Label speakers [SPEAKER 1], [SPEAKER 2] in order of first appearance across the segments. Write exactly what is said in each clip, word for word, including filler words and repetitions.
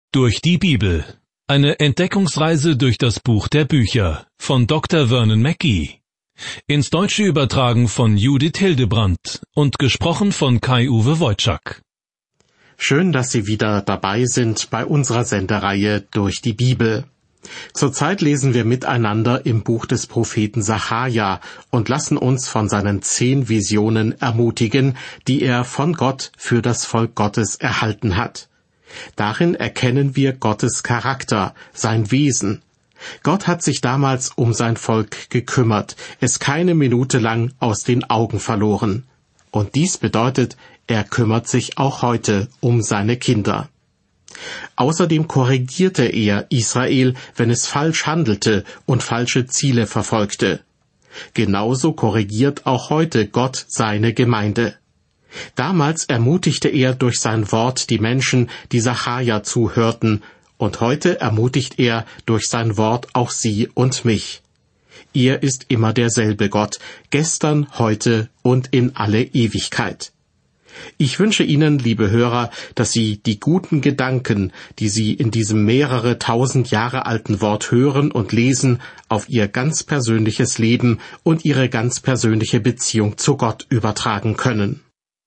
[SPEAKER 1] Durch die Bibel. Eine Entdeckungsreise durch das Buch der Bücher von Doktor Vernon Mackey. Ins Deutsche übertragen von Judith Hildebrandt und gesprochen von Kai-Uwe Wojczak.
[SPEAKER 2] Schön, dass Sie wieder dabei sind bei unserer Sendereihe Durch die Bibel. Zurzeit lesen wir miteinander im Buch des Propheten Sacharja und lassen uns von seinen zehn Visionen ermutigen, die er von Gott für das Volk Gottes erhalten hat. Darin erkennen wir Gottes Charakter, sein Wesen. Gott hat sich damals um sein Volk gekümmert, es keine Minute lang aus den Augen verloren. Und dies bedeutet, er kümmert sich auch heute um seine Kinder. Außerdem korrigierte er Israel, wenn es falsch handelte und falsche Ziele verfolgte. Genauso korrigiert auch heute Gott seine Gemeinde. Damals ermutigte er durch sein Wort die Menschen, die Sacharja zuhörten, und heute ermutigt er durch sein Wort auch sie und mich. Er ist immer derselbe Gott, gestern, heute und in alle Ewigkeit. Ich wünsche Ihnen, liebe Hörer, dass Sie die guten Gedanken, die Sie in diesem mehrere tausend Jahre alten Wort hören und lesen, auf Ihr ganz persönliches Leben und Ihre ganz persönliche Beziehung zu Gott übertragen können.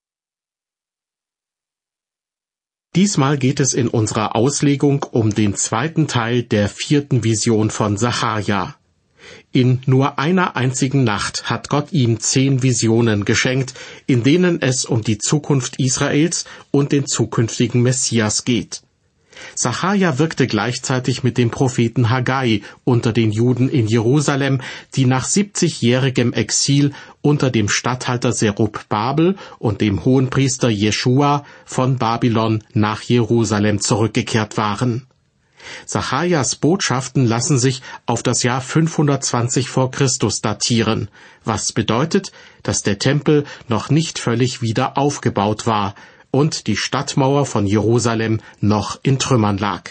[SPEAKER 2] Diesmal geht es in unserer Auslegung um den zweiten Teil der vierten Vision von Sacharja. In nur einer einzigen Nacht hat Gott ihm zehn Visionen geschenkt, in denen es um die Zukunft Israels und den zukünftigen Messias geht. Sacharja wirkte gleichzeitig mit dem Propheten Haggai unter den Juden in Jerusalem, die nach siebzigjährigem Exil unter dem Statthalter Serubbabel und dem Hohenpriester Jeschua von Babylon nach Jerusalem zurückgekehrt waren. Sacharjas Botschaften lassen sich auf das Jahr fünfhundertzwanzig vor Christus datieren, was bedeutet, dass der Tempel noch nicht völlig wieder aufgebaut war und die Stadtmauer von Jerusalem noch in Trümmern lag.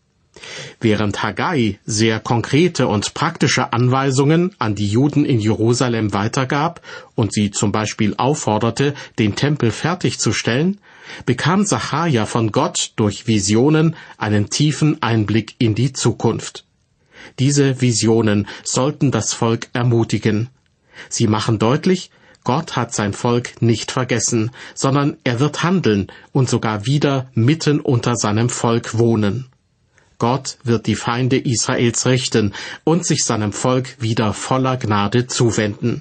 [SPEAKER 2] Während Haggai sehr konkrete und praktische Anweisungen an die Juden in Jerusalem weitergab und sie zum Beispiel aufforderte, den Tempel fertigzustellen, bekam Sacharja von Gott durch Visionen einen tiefen Einblick in die Zukunft. Diese Visionen sollten das Volk ermutigen. Sie machen deutlich, Gott hat sein Volk nicht vergessen, sondern er wird handeln und sogar wieder mitten unter seinem Volk wohnen. Gott wird die Feinde Israels richten und sich seinem Volk wieder voller Gnade zuwenden.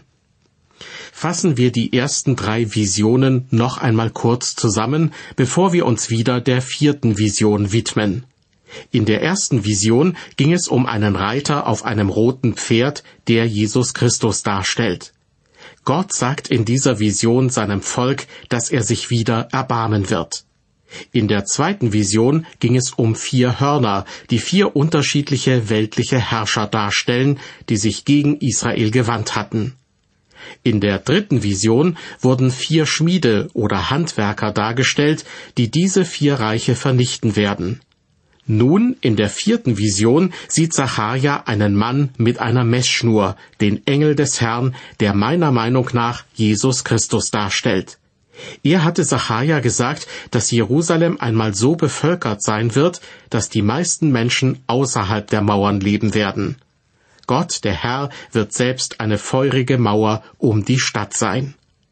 [SPEAKER 2] Fassen wir die ersten drei Visionen noch einmal kurz zusammen, bevor wir uns wieder der vierten Vision widmen. In der ersten Vision ging es um einen Reiter auf einem roten Pferd, der Jesus Christus darstellt. Gott sagt in dieser Vision seinem Volk, dass er sich wieder erbarmen wird. In der zweiten Vision ging es um vier Hörner, die vier unterschiedliche weltliche Herrscher darstellen, die sich gegen Israel gewandt hatten. In der dritten Vision wurden vier Schmiede oder Handwerker dargestellt, die diese vier Reiche vernichten werden. Nun, in der vierten Vision, sieht Sacharja einen Mann mit einer Messschnur, den Engel des Herrn, der meiner Meinung nach Jesus Christus darstellt. Er hatte Sacharja gesagt, dass Jerusalem einmal so bevölkert sein wird, dass die meisten Menschen außerhalb der Mauern leben werden. Gott, der Herr, wird selbst eine feurige Mauer um die Stadt sein.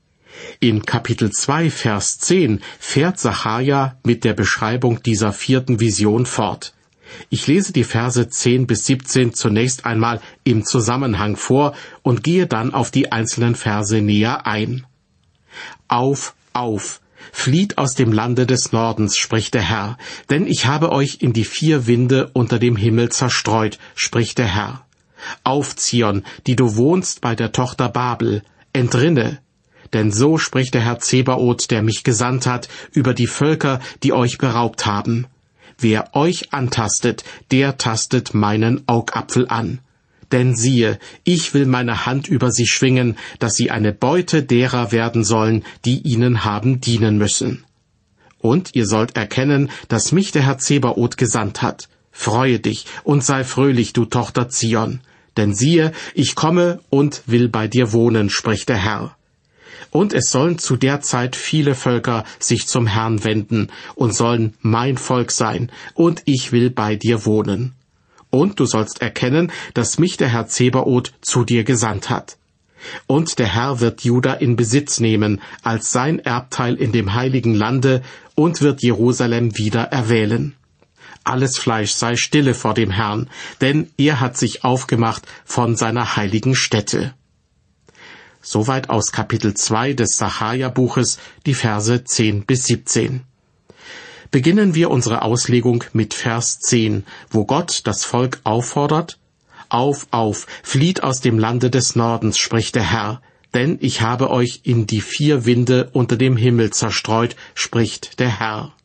[SPEAKER 2] In Kapitel zwei, Vers zehn fährt Sacharja mit der Beschreibung dieser vierten Vision fort. Ich lese die Verse zehn bis siebzehn zunächst einmal im Zusammenhang vor und gehe dann auf die einzelnen Verse näher ein. Auf, auf, flieht aus dem Lande des Nordens, spricht der Herr, denn ich habe euch in die vier Winde unter dem Himmel zerstreut, spricht der Herr. Auf, Zion, die du wohnst bei der Tochter Babel, entrinne, denn so spricht der Herr Zebaoth, der mich gesandt hat, über die Völker, die euch beraubt haben. Wer euch antastet, der tastet meinen Augapfel an. Denn siehe, ich will meine Hand über sie schwingen, dass sie eine Beute derer werden sollen, die ihnen haben dienen müssen. Und ihr sollt erkennen, dass mich der Herr Zebaoth gesandt hat. Freue dich und sei fröhlich, du Tochter Zion. Denn siehe, ich komme und will bei dir wohnen, spricht der Herr. Und es sollen zu der Zeit viele Völker sich zum Herrn wenden und sollen mein Volk sein, und ich will bei dir wohnen. Und du sollst erkennen, dass mich der Herr Zebaoth zu dir gesandt hat. Und der Herr wird Juda in Besitz nehmen, als sein Erbteil in dem heiligen Lande, und wird Jerusalem wieder erwählen. Alles Fleisch sei stille vor dem Herrn, denn er hat sich aufgemacht von seiner heiligen Stätte. Soweit aus Kapitel zwei des Sacharja-Buches, die Verse zehn bis siebzehn. Beginnen wir unsere Auslegung mit Vers zehn, wo Gott das Volk auffordert: Auf, auf, flieht aus dem Lande des Nordens, spricht der Herr, denn ich habe euch in die vier Winde unter dem Himmel zerstreut, spricht der Herr.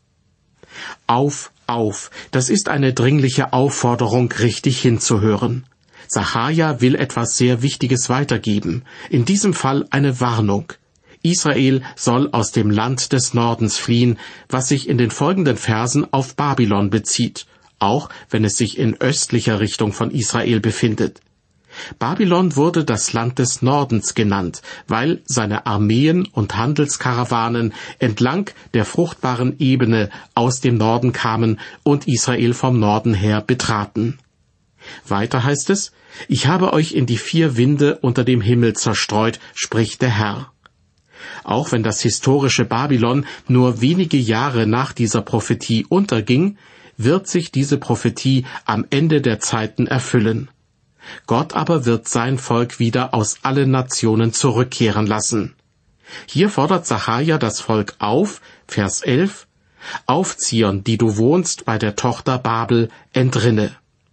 [SPEAKER 2] Auf, auf, das ist eine dringliche Aufforderung, richtig hinzuhören. Sacharja will etwas sehr Wichtiges weitergeben, in diesem Fall eine Warnung. Israel soll aus dem Land des Nordens fliehen, was sich in den folgenden Versen auf Babylon bezieht, auch wenn es sich in östlicher Richtung von Israel befindet. Babylon wurde das Land des Nordens genannt, weil seine Armeen und Handelskarawanen entlang der fruchtbaren Ebene aus dem Norden kamen und Israel vom Norden her betraten. Weiter heißt es: Ich habe euch in die vier Winde unter dem Himmel zerstreut, spricht der Herr. Auch wenn das historische Babylon nur wenige Jahre nach dieser Prophetie unterging, wird sich diese Prophetie am Ende der Zeiten erfüllen. Gott aber wird sein Volk wieder aus allen Nationen zurückkehren lassen. Hier fordert Sacharja das Volk auf, Vers elf, Auf Zion, die du wohnst bei der Tochter Babel, entrinne.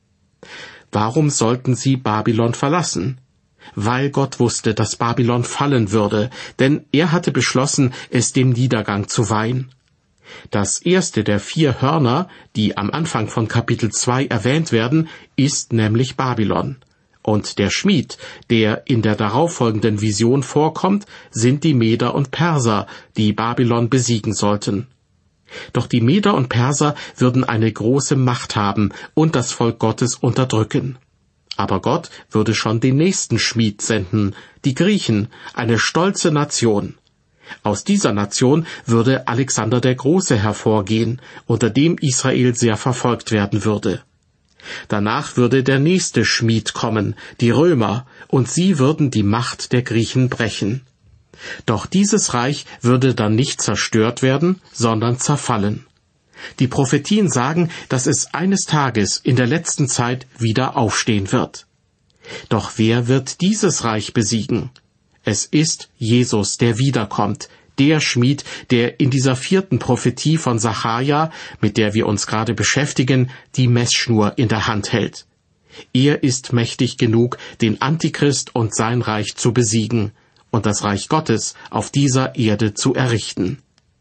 [SPEAKER 2] Warum sollten sie Babylon verlassen? Weil Gott wusste, dass Babylon fallen würde, denn er hatte beschlossen, es dem Niedergang zu weihen. Das erste der vier Hörner, die am Anfang von Kapitel zwei erwähnt werden, ist nämlich Babylon. Und der Schmied, der in der darauffolgenden Vision vorkommt, sind die Meder und Perser, die Babylon besiegen sollten. Doch die Meder und Perser würden eine große Macht haben und das Volk Gottes unterdrücken. Aber Gott würde schon den nächsten Schmied senden, die Griechen, eine stolze Nation. Aus dieser Nation würde Alexander der Große hervorgehen, unter dem Israel sehr verfolgt werden würde. Danach würde der nächste Schmied kommen, die Römer, und sie würden die Macht der Griechen brechen. Doch dieses Reich würde dann nicht zerstört werden, sondern zerfallen. Die Prophetien sagen, dass es eines Tages in der letzten Zeit wieder aufstehen wird. Doch wer wird dieses Reich besiegen? Es ist Jesus, der wiederkommt, der Schmied, der in dieser vierten Prophetie von Sacharja, mit der wir uns gerade beschäftigen, die Messschnur in der Hand hält. Er ist mächtig genug, den Antichrist und sein Reich zu besiegen und das Reich Gottes auf dieser Erde zu errichten.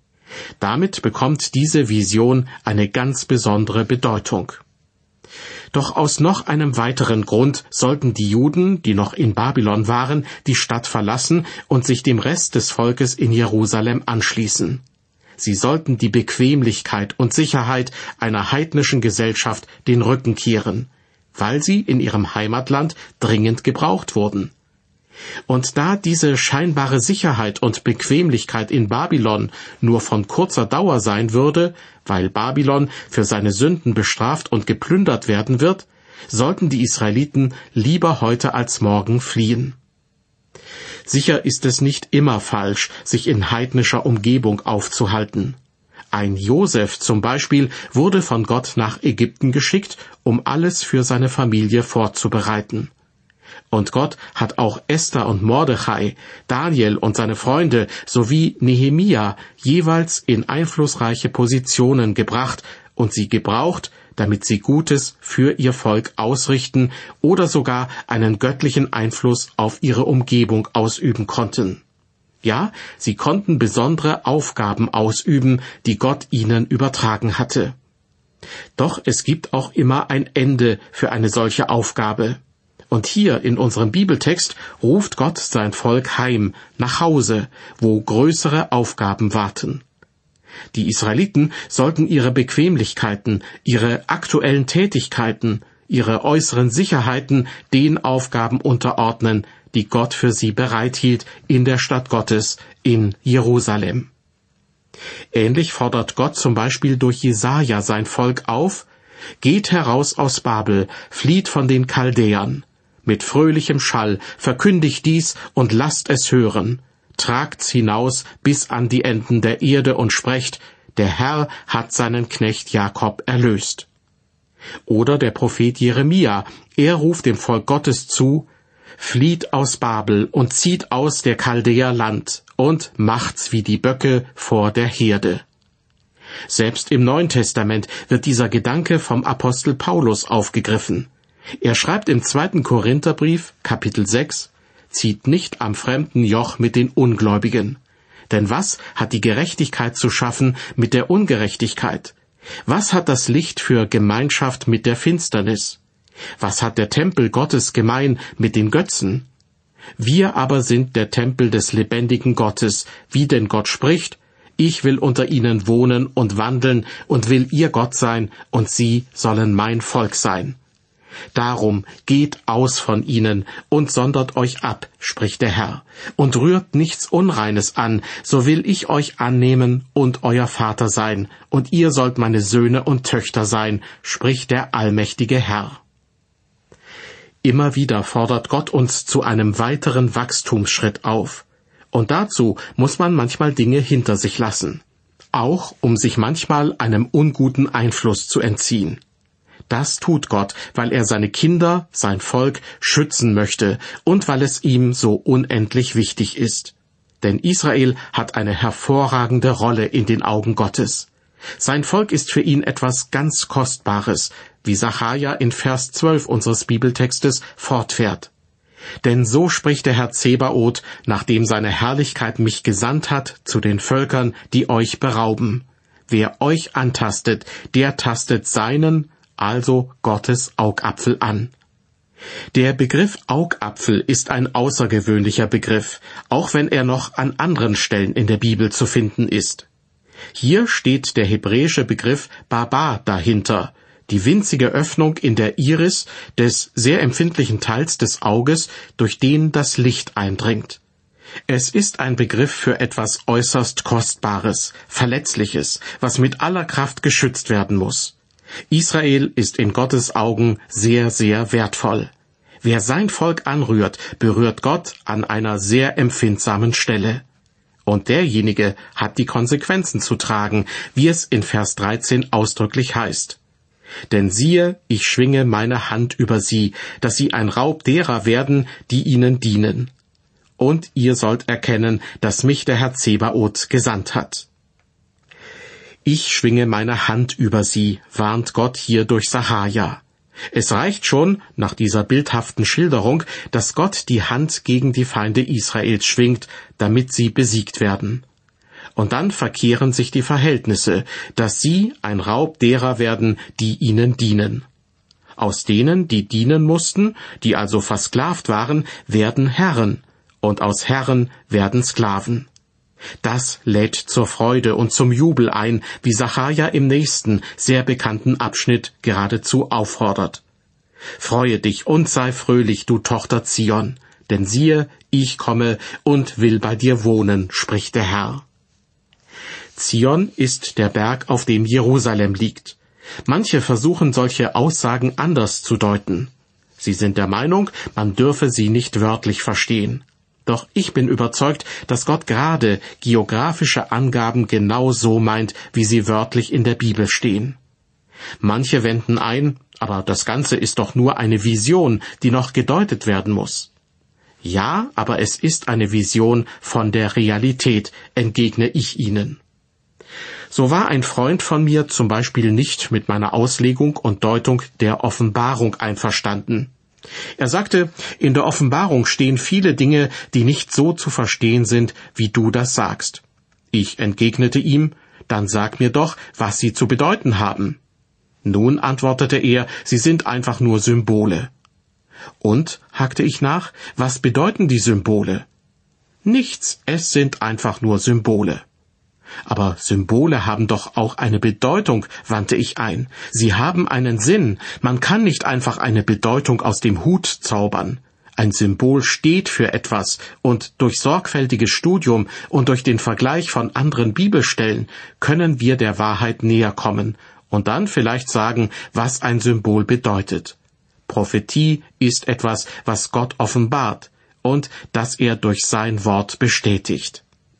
[SPEAKER 2] Damit bekommt diese Vision eine ganz besondere Bedeutung. Doch aus noch einem weiteren Grund sollten die Juden, die noch in Babylon waren, die Stadt verlassen und sich dem Rest des Volkes in Jerusalem anschließen. Sie sollten die Bequemlichkeit und Sicherheit einer heidnischen Gesellschaft den Rücken kehren, weil sie in ihrem Heimatland dringend gebraucht wurden. Und da diese scheinbare Sicherheit und Bequemlichkeit in Babylon nur von kurzer Dauer sein würde, weil Babylon für seine Sünden bestraft und geplündert werden wird, sollten die Israeliten lieber heute als morgen fliehen. Sicher ist es nicht immer falsch, sich in heidnischer Umgebung aufzuhalten. Ein Josef zum Beispiel wurde von Gott nach Ägypten geschickt, um alles für seine Familie vorzubereiten. Und Gott hat auch Esther und Mordechai, Daniel und seine Freunde sowie Nehemia jeweils in einflussreiche Positionen gebracht und sie gebraucht, damit sie Gutes für ihr Volk ausrichten oder sogar einen göttlichen Einfluss auf ihre Umgebung ausüben konnten. Ja, sie konnten besondere Aufgaben ausüben, die Gott ihnen übertragen hatte. Doch es gibt auch immer ein Ende für eine solche Aufgabe. Und hier in unserem Bibeltext ruft Gott sein Volk heim, nach Hause, wo größere Aufgaben warten. Die Israeliten sollten ihre Bequemlichkeiten, ihre aktuellen Tätigkeiten, ihre äußeren Sicherheiten den Aufgaben unterordnen, die Gott für sie bereithielt in der Stadt Gottes, in Jerusalem. Ähnlich fordert Gott zum Beispiel durch Jesaja sein Volk auf: Geht heraus aus Babel, flieht von den Chaldäern. Mit fröhlichem Schall verkündigt dies und lasst es hören. Tragt's hinaus bis an die Enden der Erde und sprecht: Der Herr hat seinen Knecht Jakob erlöst. Oder der Prophet Jeremia, er ruft dem Volk Gottes zu: Flieht aus Babel und zieht aus der Chaldäer Land und macht's wie die Böcke vor der Herde. Selbst im Neuen Testament wird dieser Gedanke vom Apostel Paulus aufgegriffen. Er schreibt im zweiten Korintherbrief, Kapitel sechs, zieht nicht am fremden Joch mit den Ungläubigen. Denn was hat die Gerechtigkeit zu schaffen mit der Ungerechtigkeit? Was hat das Licht für Gemeinschaft mit der Finsternis? Was hat der Tempel Gottes gemein mit den Götzen? Wir aber sind der Tempel des lebendigen Gottes, wie denn Gott spricht: Ich will unter ihnen wohnen und wandeln und will ihr Gott sein, und sie sollen mein Volk sein. Darum geht aus von ihnen und sondert euch ab, spricht der Herr, und rührt nichts Unreines an, so will ich euch annehmen und euer Vater sein, und ihr sollt meine Söhne und Töchter sein, spricht der allmächtige Herr. Immer wieder fordert Gott uns zu einem weiteren Wachstumsschritt auf. Und dazu muss man manchmal Dinge hinter sich lassen. Auch um sich manchmal einem unguten Einfluss zu entziehen. Das tut Gott, weil er seine Kinder, sein Volk, schützen möchte und weil es ihm so unendlich wichtig ist. Denn Israel hat eine hervorragende Rolle in den Augen Gottes. Sein Volk ist für ihn etwas ganz Kostbares, wie Sacharja in Vers zwölf unseres Bibeltextes fortfährt. Denn so spricht der Herr Zebaoth, nachdem seine Herrlichkeit mich gesandt hat zu den Völkern, die euch berauben. Wer euch antastet, der tastet seinen, also Gottes Augapfel an. Der Begriff Augapfel ist ein außergewöhnlicher Begriff, auch wenn er noch an anderen Stellen in der Bibel zu finden ist. Hier steht der hebräische Begriff Baba dahinter, die winzige Öffnung in der Iris des sehr empfindlichen Teils des Auges, durch den das Licht eindringt. Es ist ein Begriff für etwas äußerst Kostbares, Verletzliches, was mit aller Kraft geschützt werden muss. Israel ist in Gottes Augen sehr, sehr wertvoll. Wer sein Volk anrührt, berührt Gott an einer sehr empfindsamen Stelle. Und derjenige hat die Konsequenzen zu tragen, wie es in Vers dreizehn ausdrücklich heißt. Denn siehe, ich schwinge meine Hand über sie, dass sie ein Raub derer werden, die ihnen dienen. Und ihr sollt erkennen, dass mich der Herr Zebaoth gesandt hat. Ich schwinge meine Hand über sie, warnt Gott hier durch Sacharja. Es reicht schon, nach dieser bildhaften Schilderung, dass Gott die Hand gegen die Feinde Israels schwingt, damit sie besiegt werden. Und dann verkehren sich die Verhältnisse, dass sie ein Raub derer werden, die ihnen dienen. Aus denen, die dienen mussten, die also versklavt waren, werden Herren, und aus Herren werden Sklaven. Das lädt zur Freude und zum Jubel ein, wie Sacharja im nächsten, sehr bekannten Abschnitt geradezu auffordert. Freue dich und sei fröhlich, du Tochter Zion, denn siehe, ich komme und will bei dir wohnen, spricht der Herr. Zion ist der Berg, auf dem Jerusalem liegt. Manche versuchen solche Aussagen anders zu deuten. Sie sind der Meinung, man dürfe sie nicht wörtlich verstehen. Doch ich bin überzeugt, dass Gott gerade geografische Angaben genau so meint, wie sie wörtlich in der Bibel stehen. Manche wenden ein, aber das Ganze ist doch nur eine Vision, die noch gedeutet werden muss. Ja, aber es ist eine Vision von der Realität, entgegne ich ihnen. So war ein Freund von mir zum Beispiel nicht mit meiner Auslegung und Deutung der Offenbarung einverstanden. Er sagte, in der Offenbarung stehen viele Dinge, die nicht so zu verstehen sind, wie du das sagst. Ich entgegnete ihm, dann sag mir doch, was sie zu bedeuten haben. Nun, antwortete er, sie sind einfach nur Symbole. Und, hakte ich nach, was bedeuten die Symbole? Nichts, es sind einfach nur Symbole. Aber Symbole haben doch auch eine Bedeutung, wandte ich ein. Sie haben einen Sinn. Man kann nicht einfach eine Bedeutung aus dem Hut zaubern. Ein Symbol steht für etwas, und durch sorgfältiges Studium und durch den Vergleich von anderen Bibelstellen können wir der Wahrheit näher kommen und dann vielleicht sagen, was ein Symbol bedeutet. Prophetie ist etwas, was Gott offenbart und das er durch sein Wort bestätigt.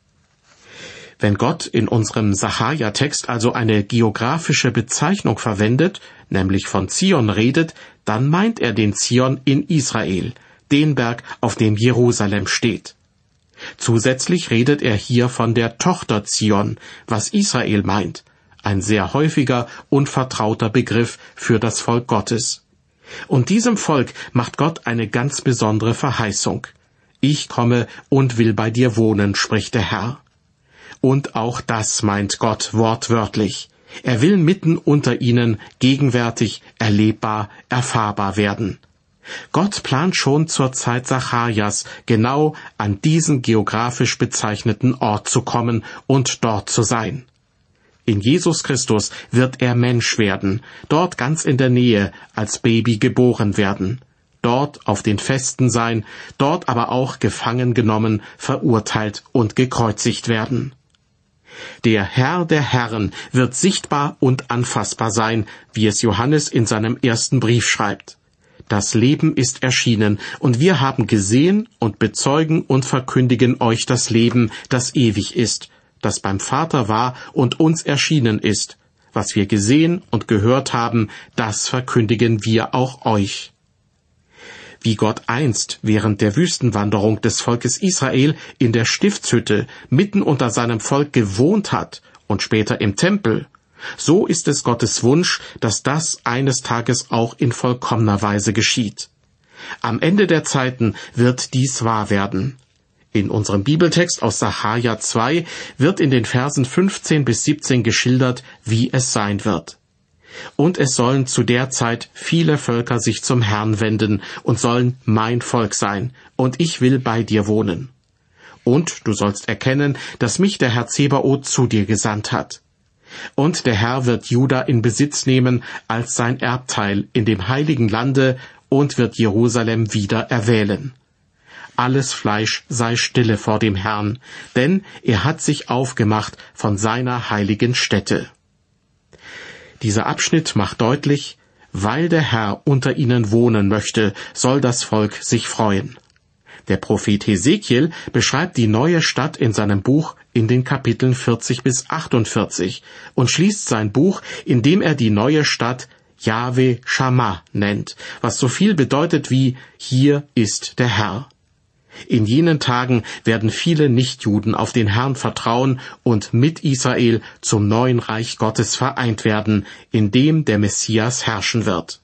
[SPEAKER 2] Wenn Gott in unserem Sacharja-Text also eine geografische Bezeichnung verwendet, nämlich von Zion redet, dann meint er den Zion in Israel, den Berg, auf dem Jerusalem steht. Zusätzlich redet er hier von der Tochter Zion, was Israel meint, ein sehr häufiger und vertrauter Begriff für das Volk Gottes. Und diesem Volk macht Gott eine ganz besondere Verheißung. Ich komme und will bei dir wohnen, spricht der Herr. Und auch das meint Gott wortwörtlich. Er will mitten unter ihnen gegenwärtig, erlebbar, erfahrbar werden. Gott plant schon zur Zeit Sacharjas, genau an diesen geografisch bezeichneten Ort zu kommen und dort zu sein. In Jesus Christus wird er Mensch werden, dort ganz in der Nähe als Baby geboren werden, dort auf den Festen sein, dort aber auch gefangen genommen, verurteilt und gekreuzigt werden. Der Herr der Herren wird sichtbar und anfassbar sein, wie es Johannes in seinem ersten Brief schreibt. Das Leben ist erschienen, und wir haben gesehen und bezeugen und verkündigen euch das Leben, das ewig ist, das beim Vater war und uns erschienen ist. Was wir gesehen und gehört haben, das verkündigen wir auch euch. Wie Gott einst während der Wüstenwanderung des Volkes Israel in der Stiftshütte mitten unter seinem Volk gewohnt hat und später im Tempel, so ist es Gottes Wunsch, dass das eines Tages auch in vollkommener Weise geschieht. Am Ende der Zeiten wird dies wahr werden. In unserem Bibeltext aus Sacharja zwei wird in den Versen fünfzehn bis siebzehn geschildert, wie es sein wird. Und es sollen zu der Zeit viele Völker sich zum Herrn wenden und sollen mein Volk sein, und ich will bei dir wohnen. Und du sollst erkennen, dass mich der Herr Zebaoth zu dir gesandt hat. Und der Herr wird Juda in Besitz nehmen als sein Erbteil in dem heiligen Lande und wird Jerusalem wieder erwählen. Alles Fleisch sei stille vor dem Herrn, denn er hat sich aufgemacht von seiner heiligen Stätte. Dieser Abschnitt macht deutlich, weil der Herr unter ihnen wohnen möchte, soll das Volk sich freuen. Der Prophet Hesekiel beschreibt die neue Stadt in seinem Buch in den Kapiteln vierzig bis achtundvierzig und schließt sein Buch, indem er die neue Stadt Jahwe Shammah nennt, was so viel bedeutet wie hier ist der Herr. In jenen Tagen werden viele Nichtjuden auf den Herrn vertrauen und mit Israel zum neuen Reich Gottes vereint werden, in dem der Messias herrschen wird.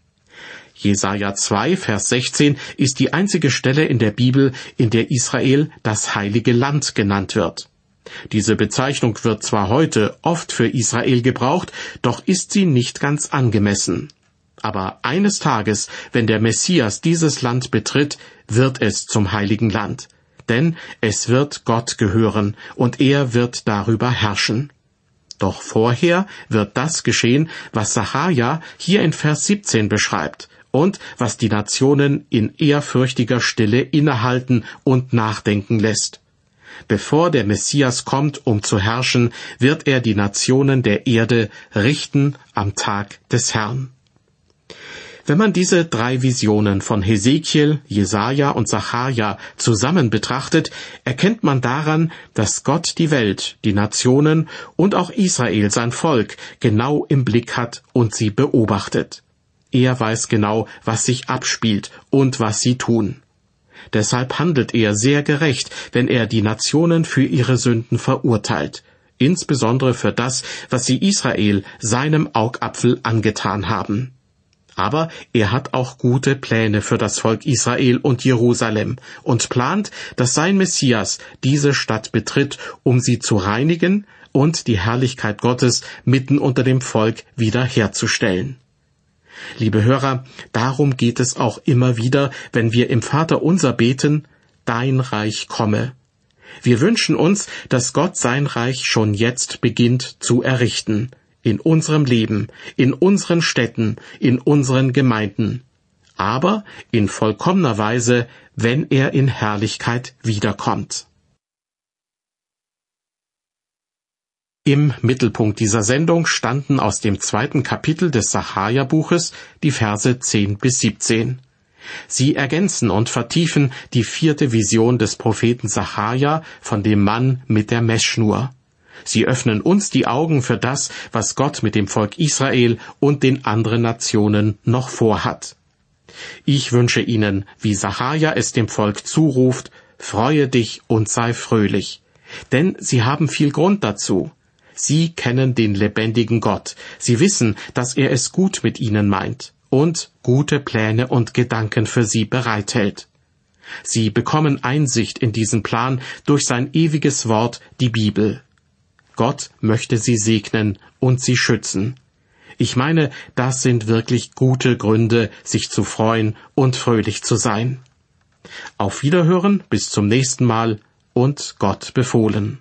[SPEAKER 2] Jesaja zwei, Vers sechzehn ist die einzige Stelle in der Bibel, in der Israel das heilige Land genannt wird. Diese Bezeichnung wird zwar heute oft für Israel gebraucht, doch ist sie nicht ganz angemessen. Aber eines Tages, wenn der Messias dieses Land betritt, wird es zum heiligen Land. Denn es wird Gott gehören, und er wird darüber herrschen. Doch vorher wird das geschehen, was Sacharja hier in Vers siebzehn beschreibt und was die Nationen in ehrfürchtiger Stille innehalten und nachdenken lässt. Bevor der Messias kommt, um zu herrschen, wird er die Nationen der Erde richten am Tag des Herrn. Wenn man diese drei Visionen von Hesekiel, Jesaja und Sacharja zusammen betrachtet, erkennt man daran, dass Gott die Welt, die Nationen und auch Israel, sein Volk, genau im Blick hat und sie beobachtet. Er weiß genau, was sich abspielt und was sie tun. Deshalb handelt er sehr gerecht, wenn er die Nationen für ihre Sünden verurteilt, insbesondere für das, was sie Israel, seinem Augapfel, angetan haben. Aber er hat auch gute Pläne für das Volk Israel und Jerusalem und plant, dass sein Messias diese Stadt betritt, um sie zu reinigen und die Herrlichkeit Gottes mitten unter dem Volk wiederherzustellen. Liebe Hörer, darum geht es auch immer wieder, wenn wir im Vaterunser beten, dein Reich komme. Wir wünschen uns, dass Gott sein Reich schon jetzt beginnt zu errichten, in unserem Leben, in unseren Städten, in unseren Gemeinden. aber in vollkommener Weise, wenn er in Herrlichkeit wiederkommt. Im Mittelpunkt dieser Sendung standen aus dem zweiten Kapitel des Sacharja-Buches die Verse zehn bis siebzehn. Sie ergänzen und vertiefen die vierte Vision des Propheten Sacharja von dem Mann mit der Messschnur. Sie öffnen uns die Augen für das, was Gott mit dem Volk Israel und den anderen Nationen noch vorhat. Ich wünsche Ihnen, wie Sacharja es dem Volk zuruft, freue dich und sei fröhlich. Denn Sie haben viel Grund dazu. Sie kennen den lebendigen Gott. Sie wissen, dass er es gut mit ihnen meint und gute Pläne und Gedanken für sie bereithält. Sie bekommen Einsicht in diesen Plan durch sein ewiges Wort, die Bibel. Gott möchte sie segnen und sie schützen. Ich meine, das sind wirklich gute Gründe, sich zu freuen und fröhlich zu sein. Auf Wiederhören, bis zum nächsten Mal und Gott befohlen.